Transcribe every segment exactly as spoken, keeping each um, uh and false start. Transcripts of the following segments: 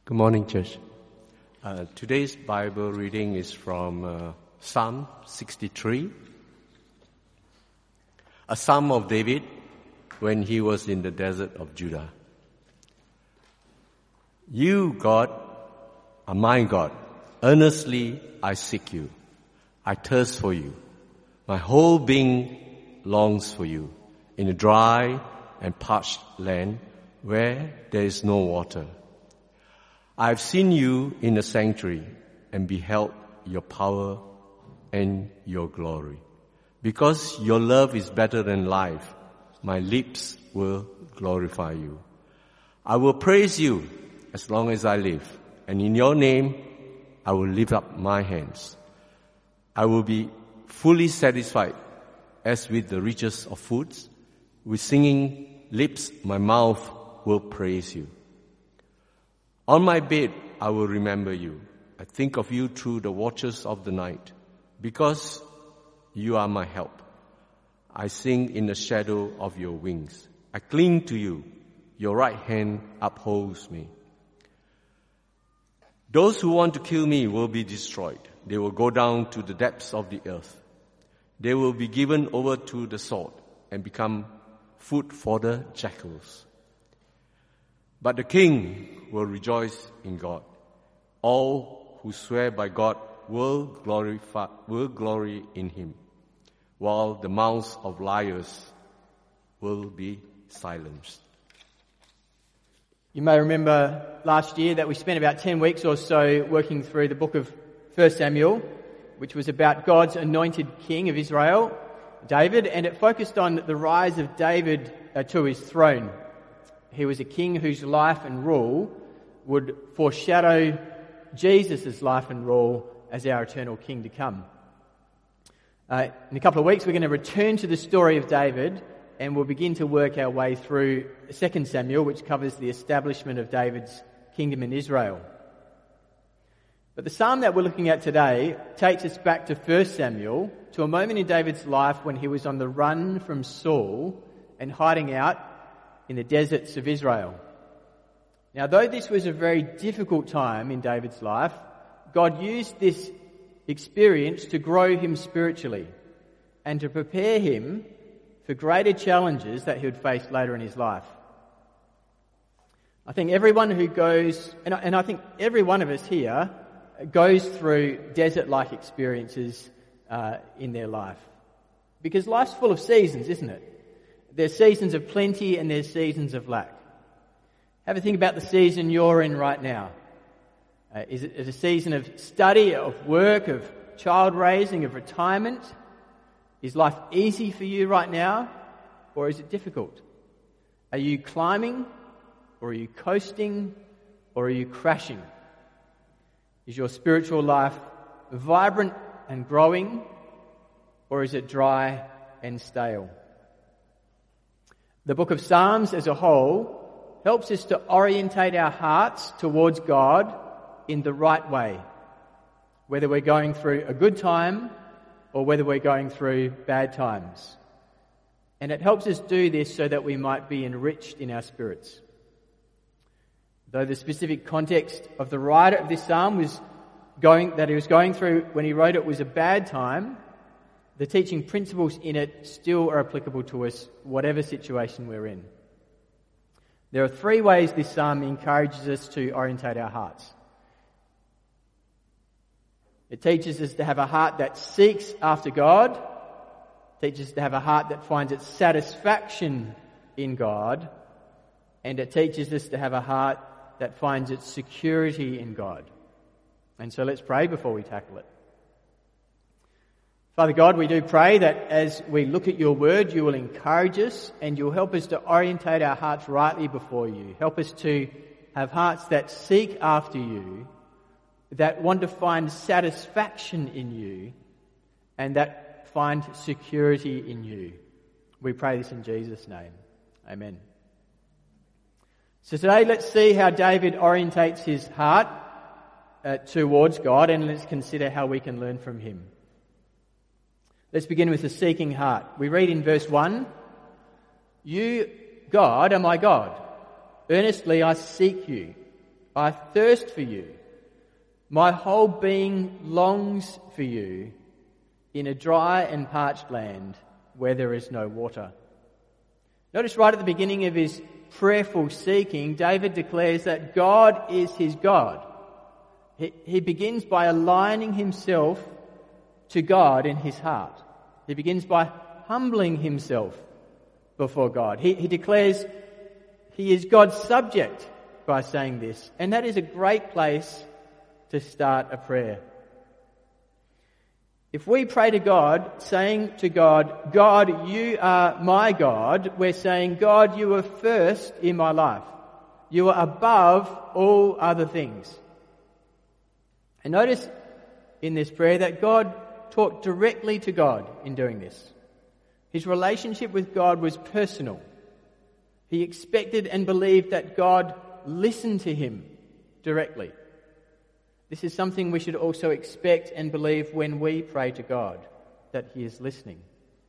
Good morning, church. Uh, today's Bible reading is from uh, Psalm sixty-three, a psalm of David when he was in the desert of Judah. You, God, are my God. Earnestly I seek you. I thirst for you. My whole being longs for you in a dry and parched land where there is no water. I have seen you in the sanctuary and beheld your power and your glory. Because your love is better than life, my lips will glorify you. I will praise you as long as I live, and in your name I will lift up my hands. I will be fully satisfied as with the riches of foods. With singing lips my mouth will praise you. On my bed, I will remember you. I think of you through the watches of the night, because you are my help. I sing in the shadow of your wings. I cling to you. Your right hand upholds me. Those who want to kill me will be destroyed. They will go down to the depths of the earth. They will be given over to the sword and become food for the jackals. But the king will rejoice in God. All who swear by God will glorify, will glory in him, while the mouths of liars will be silenced. You may remember last year that we spent about ten weeks or so working through the book of First Samuel, which was about God's anointed king of Israel, David, and it focused on the rise of David uh, to his throne. He was a king whose life and rule would foreshadow Jesus' life and rule as our eternal king to come. Uh, in a couple of weeks, we're going to return to the story of David, and we'll begin to work our way through Second Samuel, which covers the establishment of David's kingdom in Israel. But the psalm that we're looking at today takes us back to First Samuel, to a moment in David's life when he was on the run from Saul and hiding out in the deserts of Israel. Now, though this was a very difficult time in David's life, God used this experience to grow him spiritually and to prepare him for greater challenges that he would face later in his life. I think everyone who goes, and I, and I think every one of us here goes through desert-like experiences uh, in their life. Because life's full of seasons, isn't it? There's seasons of plenty and there's seasons of lack. Have a think about the season you're in right now. Uh, is it a season of study, of work, of child raising, of retirement? Is life easy for you right now, or is it difficult? Are you climbing, or are you coasting, or are you crashing? Is your spiritual life vibrant and growing, or is it dry and stale? The book of Psalms as a whole helps us to orientate our hearts towards God in the right way, whether we're going through a good time or whether we're going through bad times. And it helps us do this so that we might be enriched in our spirits. Though the specific context of the writer of this psalm was going that he was going through when he wrote it was a bad time, the teaching principles in it still are applicable to us, whatever situation we're in. There are three ways this psalm encourages us to orientate our hearts. It teaches us to have a heart that seeks after God, teaches us to have a heart that finds its satisfaction in God, and it teaches us to have a heart that finds its security in God. And so let's pray before we tackle it. Father God, we do pray that as we look at your word, you will encourage us and you'll help us to orientate our hearts rightly before you. Help us to have hearts that seek after you, that want to find satisfaction in you, and that find security in you. We pray this in Jesus' name. Amen. So today let's see how David orientates his heart uh, towards God, and let's consider how we can learn from him. Let's begin with the seeking heart. We read in verse one, "You, God, are my God. Earnestly I seek you. I thirst for you. My whole being longs for you in a dry and parched land where there is no water. Notice right at the beginning of his prayerful seeking, David declares that God is his God. He, he begins by aligning himself to God in his heart. He begins by humbling himself before God. He, he declares he is God's subject by saying this, and that is a great place to start a prayer. If we pray to God, saying to God, God, you are my God, we're saying, God, you are first in my life. You are above all other things. And notice in this prayer that God talked directly to God in doing this. His relationship with God was personal. He expected and believed that God listened to him directly. This is something we should also expect and believe when we pray to God, that he is listening.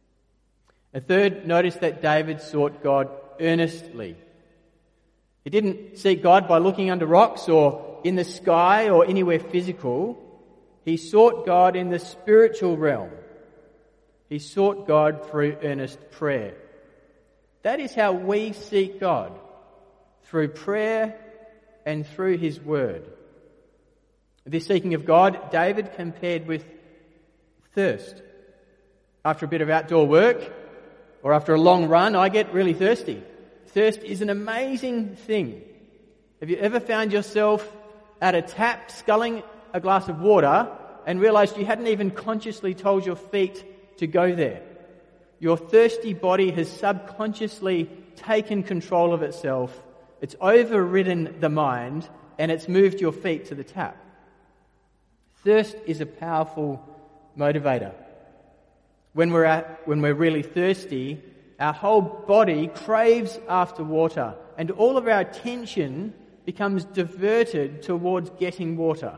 A third, notice that David sought God earnestly. He didn't seek God by looking under rocks or in the sky or anywhere physical. He sought God in the spiritual realm. He sought God through earnest prayer. That is how we seek God, through prayer and through his word. This seeking of God, David compared with thirst. After a bit of outdoor work or after a long run, I get really thirsty. Thirst is an amazing thing. Have you ever found yourself at a tap sculling a glass of water and realized you hadn't even consciously told your feet to go there? Your thirsty body has subconsciously taken control of itself. It's overridden the mind and it's moved your feet to the tap. Thirst is a powerful motivator. When we're at, when we're really thirsty, our whole body craves after water, and all of our attention becomes diverted towards getting water.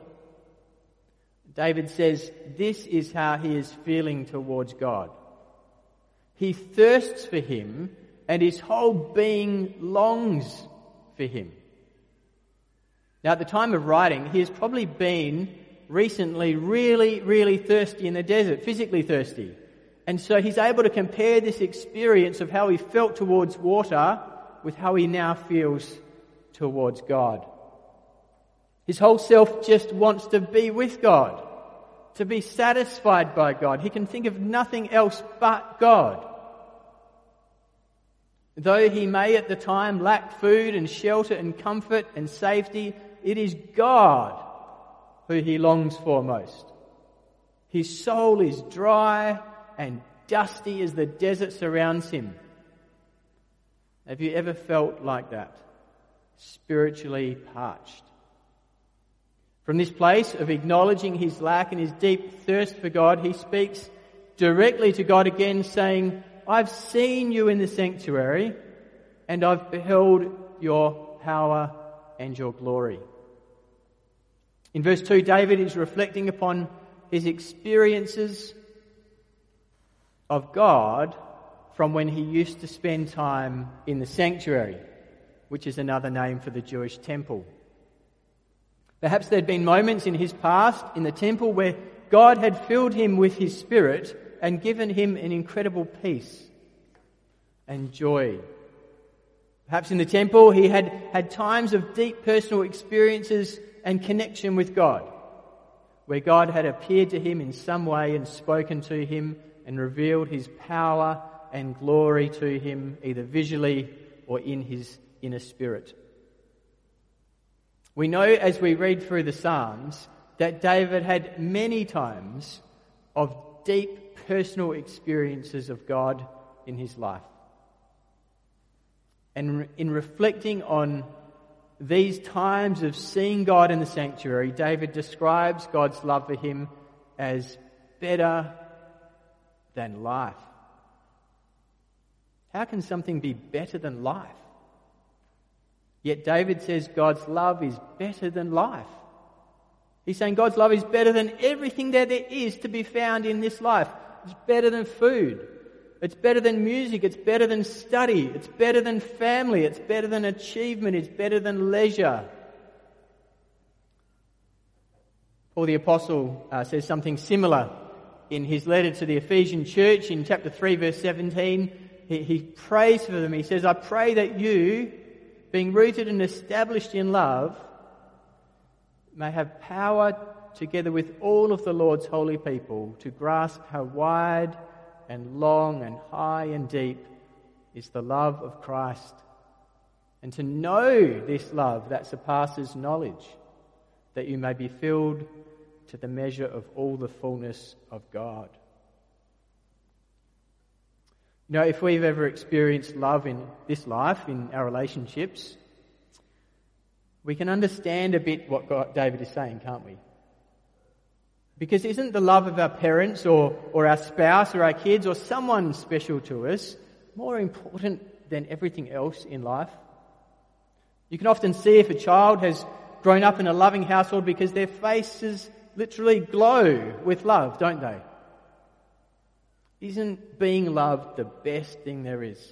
David says this is how he is feeling towards God. He thirsts for him, and his whole being longs for him. Now, at the time of writing, he has probably been recently really, really thirsty in the desert, physically thirsty. And so he's able to compare this experience of how he felt towards water with how he now feels towards God. His whole self just wants to be with God, to be satisfied by God. He can think of nothing else but God. Though he may at the time lack food and shelter and comfort and safety, it is God who he longs for most. His soul is dry and dusty as the desert surrounds him. Have you ever felt like that? Spiritually parched. From this place of acknowledging his lack and his deep thirst for God, he speaks directly to God again, saying, I've seen you in the sanctuary, and I've beheld your power and your glory. In verse two, David is reflecting upon his experiences of God from when he used to spend time in the sanctuary, which is another name for the Jewish temple. Perhaps there'd been moments in his past in the temple where God had filled him with his Spirit and given him an incredible peace and joy. Perhaps in the temple he had had times of deep personal experiences and connection with God, where God had appeared to him in some way and spoken to him and revealed his power and glory to him, either visually or in his inner spirit. We know as we read through the Psalms that David had many times of deep personal experiences of God in his life. And in reflecting on these times of seeing God in the sanctuary, David describes God's love for him as better than life. How can something be better than life? Yet David says God's love is better than life. He's saying God's love is better than everything that there is to be found in this life. It's better than food. It's better than music. It's better than study. It's better than family. It's better than achievement. It's better than leisure. Paul the Apostle uh, says something similar in his letter to the Ephesian church in chapter three, verse seventeen. He, he prays for them. He says, I pray that you, being rooted and established in love, may have power together with all of the Lord's holy people to grasp how wide and long and high and deep is the love of Christ, and to know this love that surpasses knowledge, that you may be filled to the measure of all the fullness of God. You know, if we've ever experienced love in this life, in our relationships, we can understand a bit what God, David is saying, can't we? Because isn't the love of our parents or, or our spouse or our kids or someone special to us more important than everything else in life? You can often see if a child has grown up in a loving household because their faces literally glow with love, don't they? Isn't being loved the best thing there is?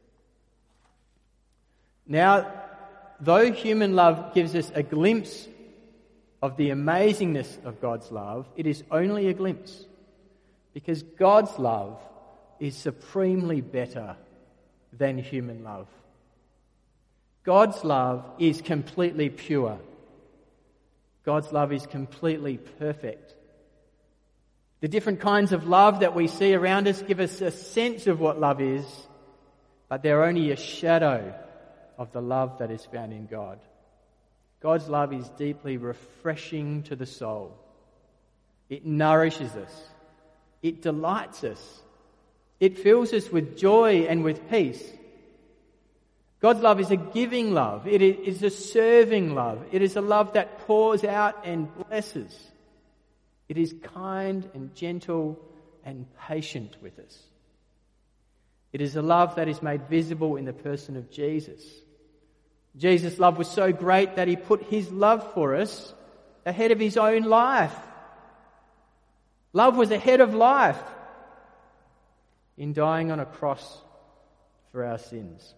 Now, though human love gives us a glimpse of the amazingness of God's love, it is only a glimpse, because God's love is supremely better than human love. God's love is completely pure. God's love is completely perfect. The different kinds of love that we see around us give us a sense of what love is, but they're only a shadow of the love that is found in God. God's love is deeply refreshing to the soul. It nourishes us. It delights us. It fills us with joy and with peace. God's love is a giving love. It is a serving love. It is a love that pours out and blesses. It is kind and gentle and patient with us. It is a love that is made visible in the person of Jesus. Jesus' love was so great that he put his love for us ahead of his own life. Love was ahead of life in dying on a cross for our sins.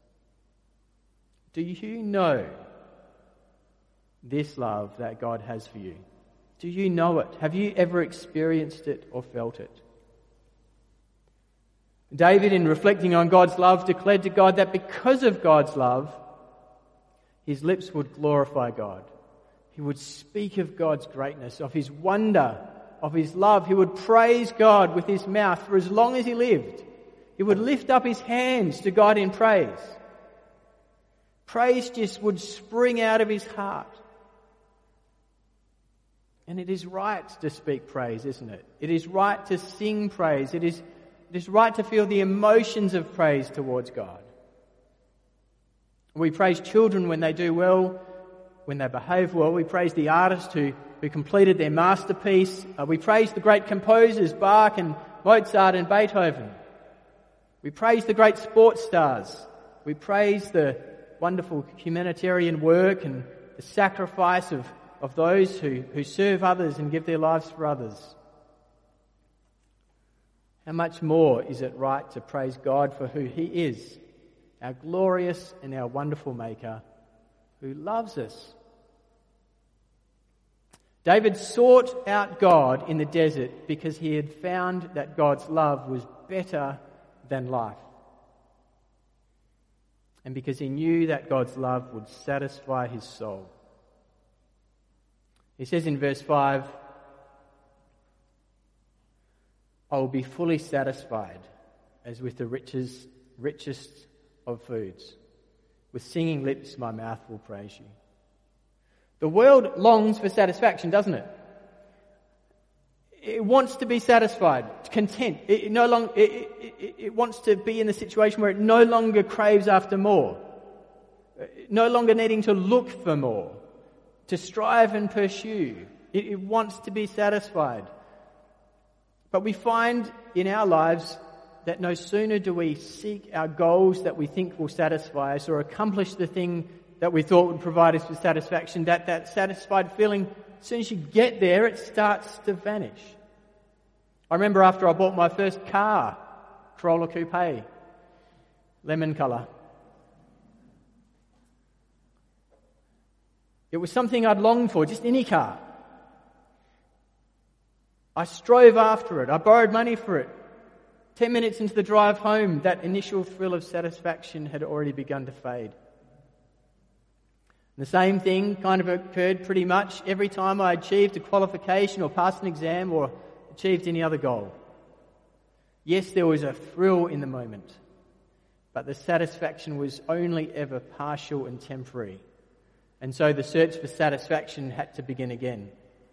Do you know this love that God has for you? Do you know it? Have you ever experienced it or felt it? David, in reflecting on God's love, declared to God that because of God's love, his lips would glorify God. He would speak of God's greatness, of his wonder, of his love. He would praise God with his mouth for as long as he lived. He would lift up his hands to God in praise. Praise just would spring out of his heart. And it is right to speak praise, isn't it? It is right to sing praise. It is, it is right to feel the emotions of praise towards God. We praise children when they do well, when they behave well. We praise the artist who, who completed their masterpiece. Uh, we praise the great composers, Bach and Mozart and Beethoven. We praise the great sports stars. We praise the wonderful humanitarian work and the sacrifice of, of those who, who serve others and give their lives for others. How much more is it right to praise God for who he is, our glorious and our wonderful Maker, who loves us. David sought out God in the desert because he had found that God's love was better than life. And because he knew that God's love would satisfy his soul. He says in verse five, I will be fully satisfied as with the richest, richest of foods. With singing lips my mouth will praise you. The world longs for satisfaction, doesn't it? It wants to be satisfied, content. It, no long, it, it, it wants to be in the situation where it no longer craves after more. No longer needing to look for more, to strive and pursue. It, it wants to be satisfied. But we find in our lives that no sooner do we seek our goals that we think will satisfy us or accomplish the thing that we thought would provide us with satisfaction, that that satisfied feeling, as soon as you get there, it starts to vanish. I remember after I bought my first car, Corolla Coupe, lemon colour. It was something I'd longed for, just any car. I strove after it. I borrowed money for it. Ten minutes into the drive home, that initial thrill of satisfaction had already begun to fade. The same thing kind of occurred pretty much every time I achieved a qualification or passed an exam or achieved any other goal. Yes, there was a thrill in the moment, but the satisfaction was only ever partial and temporary. And so the search for satisfaction had to begin again.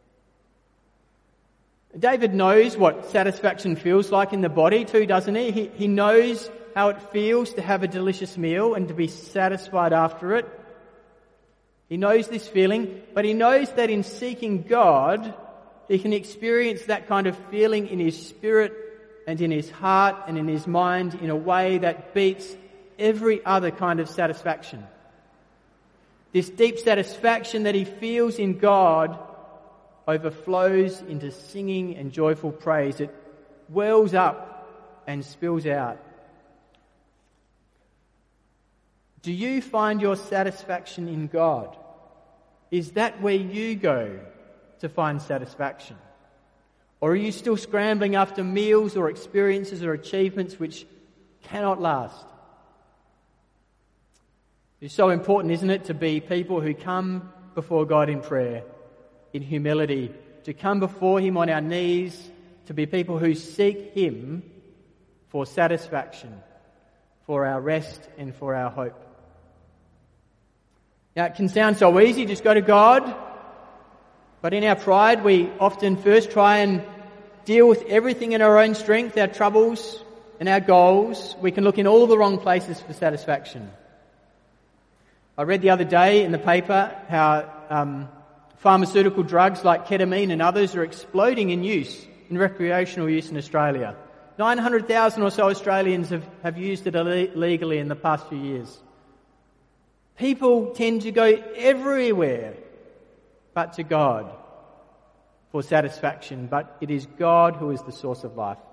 David knows what satisfaction feels like in the body too, doesn't he? He, he knows how it feels to have a delicious meal and to be satisfied after it. He knows this feeling, but he knows that in seeking God, he can experience that kind of feeling in his spirit and in his heart and in his mind in a way that beats every other kind of satisfaction. This deep satisfaction that he feels in God overflows into singing and joyful praise. It wells up and spills out. Do you find your satisfaction in God? Is that where you go to find satisfaction? Or are you still scrambling after meals or experiences or achievements which cannot last? It's so important, isn't it, to be people who come before God in prayer, in humility, to come before Him on our knees, to be people who seek Him for satisfaction, for our rest and for our hope. Now, it can sound so easy, just go to God, but in our pride we often first try and deal with everything in our own strength, our troubles and our goals. We can look in all the wrong places for satisfaction. I read the other day in the paper how um, pharmaceutical drugs like ketamine and others are exploding in use, in recreational use in Australia. nine hundred thousand or so Australians have, have used it illegally in the past few years. People tend to go everywhere but to God for satisfaction, but it is God who is the source of life.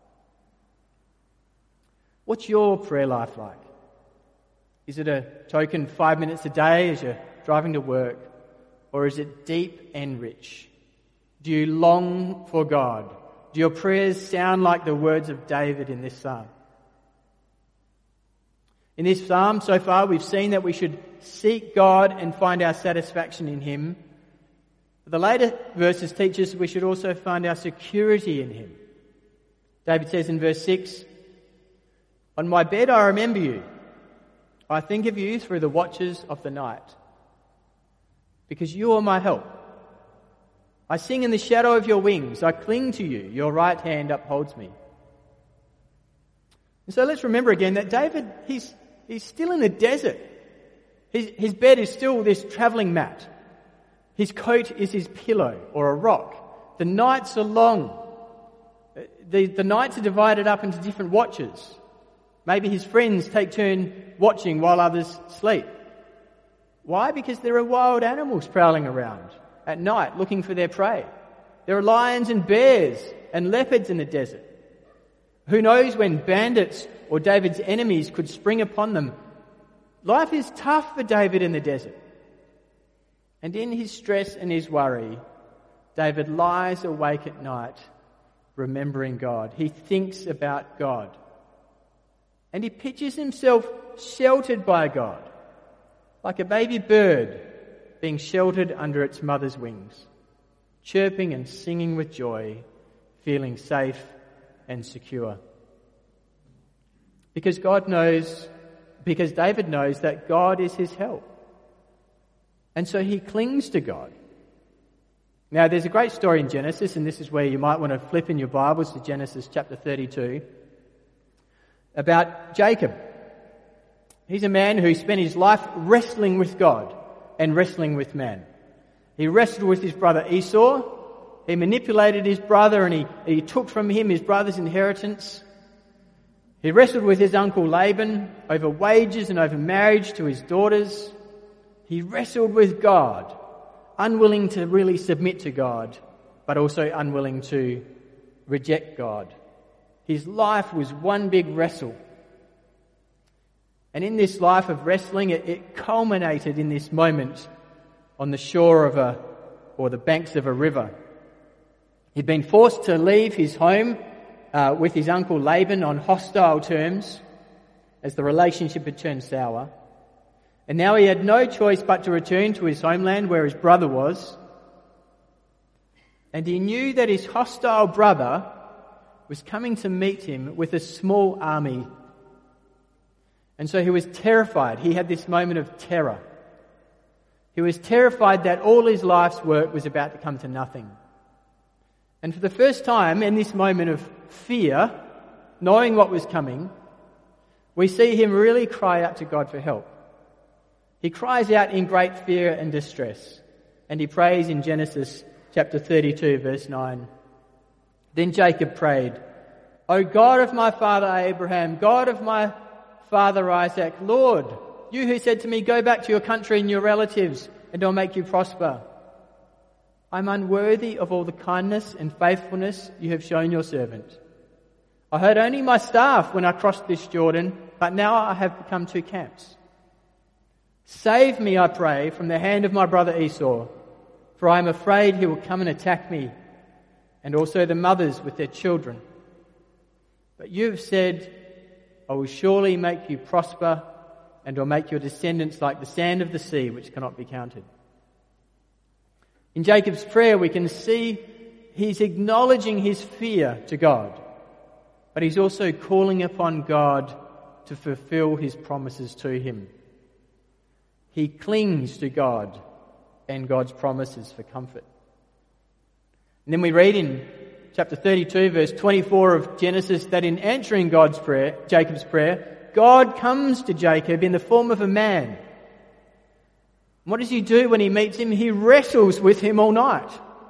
What's your prayer life like? Is it a token five minutes a day as you're driving to work? Or is it deep and rich? Do you long for God? Do your prayers sound like the words of David in this psalm? In this psalm so far we've seen that we should seek God and find our satisfaction in Him. The later verses teach us we should also find our security in Him. David says in verse six, "On my bed I remember you. I think of you through the watches of the night, because you are my help. I sing in the shadow of your wings. I cling to you. Your right hand upholds me." And so let's remember again that David, he's, he's still in the desert. His, his bed is still this travelling mat. His coat is his pillow or a rock. The nights are long. The, the nights are divided up into different watches. Maybe his friends take turn watching while others sleep. Why? Because there are wild animals prowling around at night looking for their prey. There are lions and bears and leopards in the desert. Who knows when bandits or David's enemies could spring upon them? Life is tough for David in the desert. And in his stress and his worry, David lies awake at night remembering God. He thinks about God. And he pictures himself sheltered by God, like a baby bird being sheltered under its mother's wings, chirping and singing with joy, feeling safe and secure. Because God knows, because David knows that God is his help. And so he clings to God. Now, there's a great story in Genesis, and this is where you might want to flip in your Bibles to Genesis chapter thirty-two, about Jacob. He's a man who spent his life wrestling with God and wrestling with man. He wrestled with his brother Esau. He manipulated his brother and he, he took from him his brother's inheritance. He wrestled with his uncle Laban over wages and over marriage to his daughters. He wrestled with God, unwilling to really submit to God, but also unwilling to reject God. His life was one big wrestle. And in this life of wrestling, it, it culminated in this moment on the shore of a, or the banks of a river. He'd been forced to leave his home uh, with his uncle Laban on hostile terms as the relationship had turned sour. And now he had no choice but to return to his homeland where his brother was. And he knew that his hostile brother was coming to meet him with a small army. And so he was terrified. He had this moment of terror. He was terrified that all his life's work was about to come to nothing. And for the first time in this moment of fear, knowing what was coming, we see him really cry out to God for help. He cries out in great fear and distress. And he prays in Genesis chapter thirty-two, verse nine. Then Jacob prayed, "O God of my father Abraham, God of my father Isaac, Lord, you who said to me, 'Go back to your country and your relatives, and I'll make you prosper.' I'm unworthy of all the kindness and faithfulness you have shown your servant. I heard only my staff when I crossed this Jordan, but now I have become two camps. Save me, I pray, from the hand of my brother Esau, for I am afraid he will come and attack me, and also the mothers with their children. But you have said, I will surely make you prosper, and will make your descendants like the sand of the sea, which cannot be counted." In Jacob's prayer, we can see he's acknowledging his fear to God, but he's also calling upon God to fulfill his promises to him. He clings to God and God's promises for comfort. And then we read in chapter thirty-two, verse twenty-four of Genesis, that in answering God's prayer, Jacob's prayer, God comes to Jacob in the form of a man. What does he do when he meets him? He wrestles with him all night.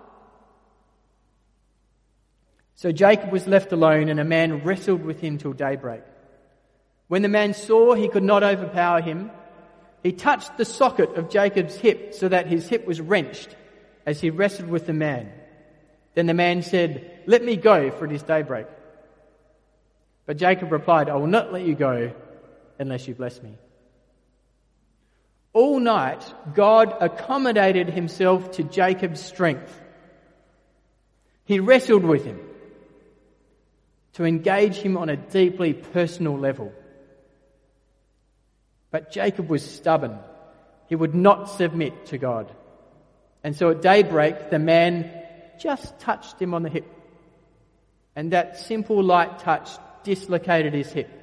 So Jacob was left alone, and a man wrestled with him till daybreak. When the man saw he could not overpower him, he touched the socket of Jacob's hip so that his hip was wrenched as he wrestled with the man. Then the man said, "Let me go, for it is daybreak." But Jacob replied, "I will not let you go unless you bless me." All night, God accommodated himself to Jacob's strength. He wrestled with him to engage him on a deeply personal level. But Jacob was stubborn. He would not submit to God. And so at daybreak, the man just touched him on the hip. And that simple light touch dislocated his hip.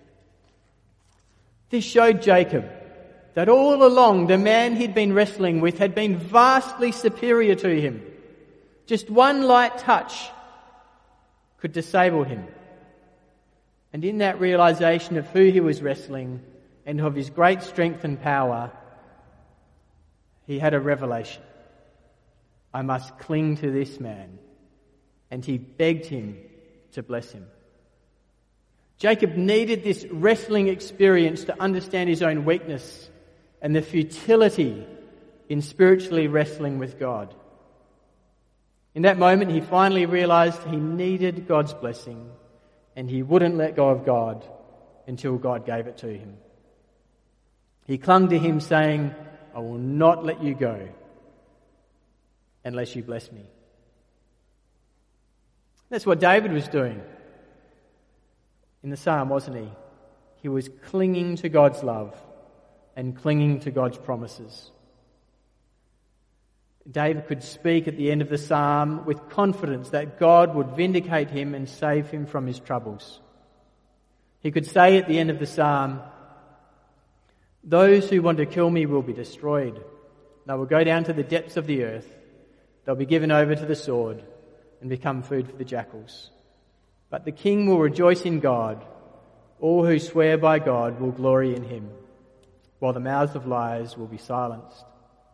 This showed Jacob that all along the man he'd been wrestling with had been vastly superior to him. Just one light touch could disable him. And in that realization of who he was wrestling and of his great strength and power, he had a revelation. I must cling to this man. And he begged him to bless him. Jacob needed this wrestling experience to understand his own weakness and the futility in spiritually wrestling with God. In that moment, he finally realized he needed God's blessing, and he wouldn't let go of God until God gave it to him. He clung to him, saying, "I will not let you go unless you bless me." That's what David was doing in the psalm, wasn't he? He was clinging to God's love and clinging to God's promises. David could speak at the end of the psalm with confidence that God would vindicate him and save him from his troubles. He could say at the end of the psalm, "Those who want to kill me will be destroyed. They will go down to the depths of the earth. They'll be given over to the sword and become food for the jackals. But the king will rejoice in God. All who swear by God will glory in him, while the mouths of liars will be silenced."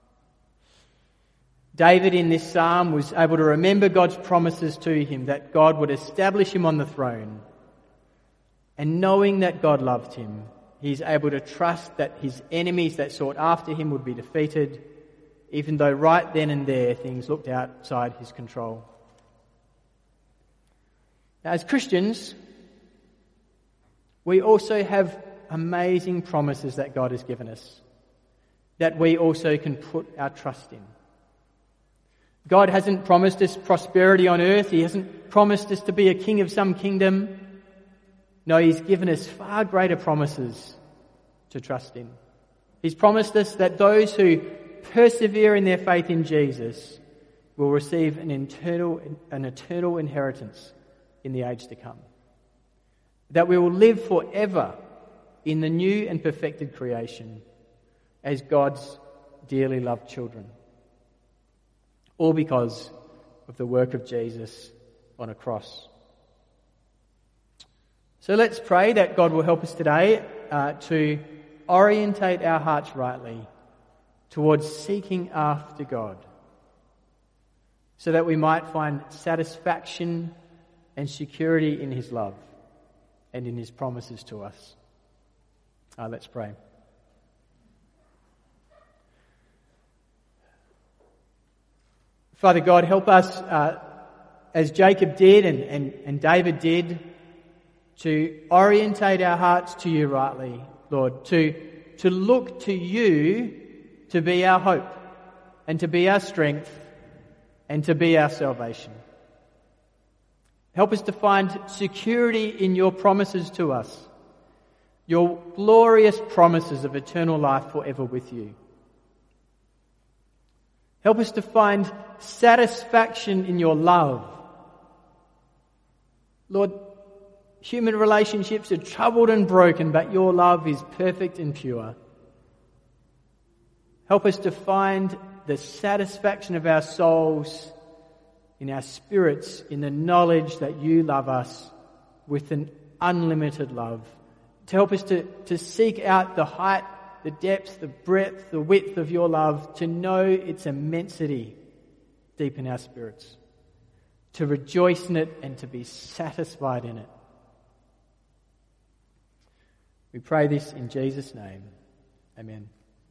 David in this psalm was able to remember God's promises to him, that God would establish him on the throne. And knowing that God loved him, he's able to trust that his enemies that sought after him would be defeated, even though right then and there things looked outside his control. Now, as Christians, we also have amazing promises that God has given us, that we also can put our trust in. God hasn't promised us prosperity on earth. He hasn't promised us to be a king of some kingdom. No, He's given us far greater promises to trust in. He's promised us that those who persevere in their faith in Jesus will receive an eternal, an eternal inheritance in the age to come. That we will live forever in the new and perfected creation as God's dearly loved children. All because of the work of Jesus on a cross. So let's pray that God will help us today uh, to orientate our hearts rightly towards seeking after God, so that we might find satisfaction and security in His love and in His promises to us. Uh, let's pray. Father God, help us, uh, as Jacob did and, and, and David did, to orientate our hearts to You rightly, Lord, to, to look to You to be our hope and to be our strength and to be our salvation. Help us to find security in Your promises to us, Your glorious promises of eternal life forever with You. Help us to find satisfaction in Your love. Lord, human relationships are troubled and broken, but Your love is perfect and pure. Help us to find the satisfaction of our souls, in our spirits, in the knowledge that You love us with an unlimited love. To help us to, to seek out the height, the depth, the breadth, the width of Your love, to know its immensity deep in our spirits, to rejoice in it and to be satisfied in it. We pray this in Jesus' name. Amen.